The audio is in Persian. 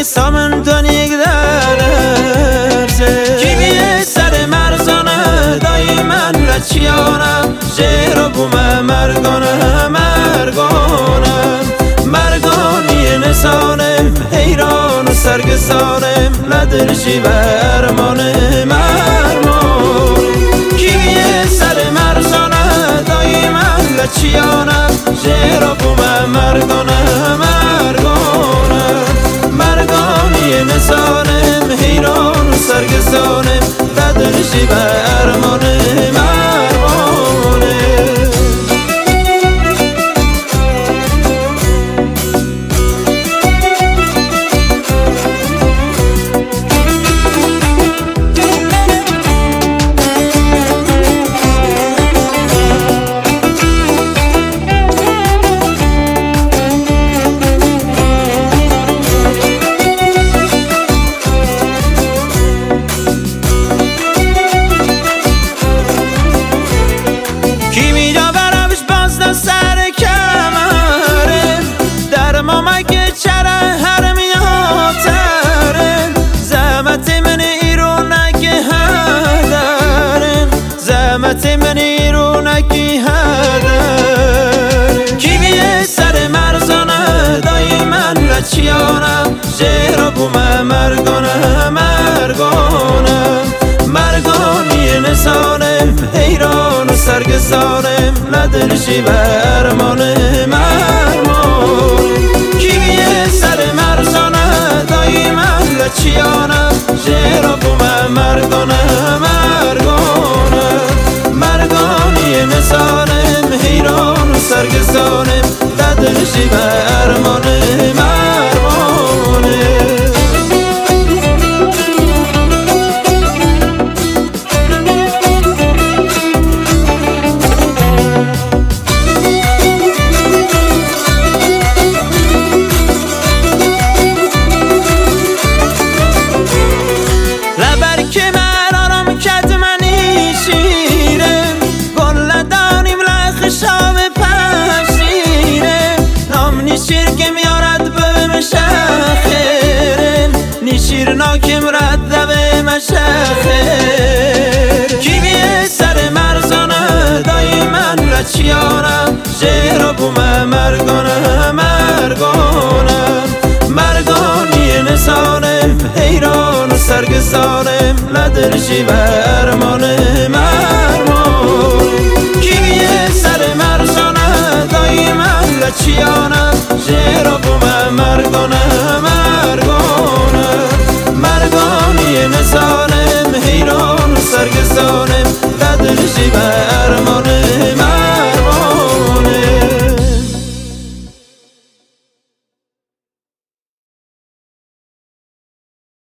سامن تونیک درزه کیوی سر مرزانه دایما لچیانم جیرو بومه مرگانه مرگانی نسانم حیران و سرگسانم لدرشی برمانم کیوی سر مرزانه دایما لچیانم جیرو بومه مرگانه مرگانی نسانم حیران و سرگسانم لدرشی برمانم منی رو نکی هدر کیوی سر مرزانه دایما لچیانم جیرو بومه مرگانی نسانم حیران و سرگسانم لدرشی برمانم کیوی سر مرزانه دایما لچیانم جیرو بومه مرگانی نسانم حیران و سرگسانم لدرشی برمانم ناکم رد به مشخر کیوی سر مرزانه دایما لچیانم جیرو بومه مرگانی نسانم حیران و سرگسانم لدرشی برمانم کیوی سر مرزانه دایما لچیانم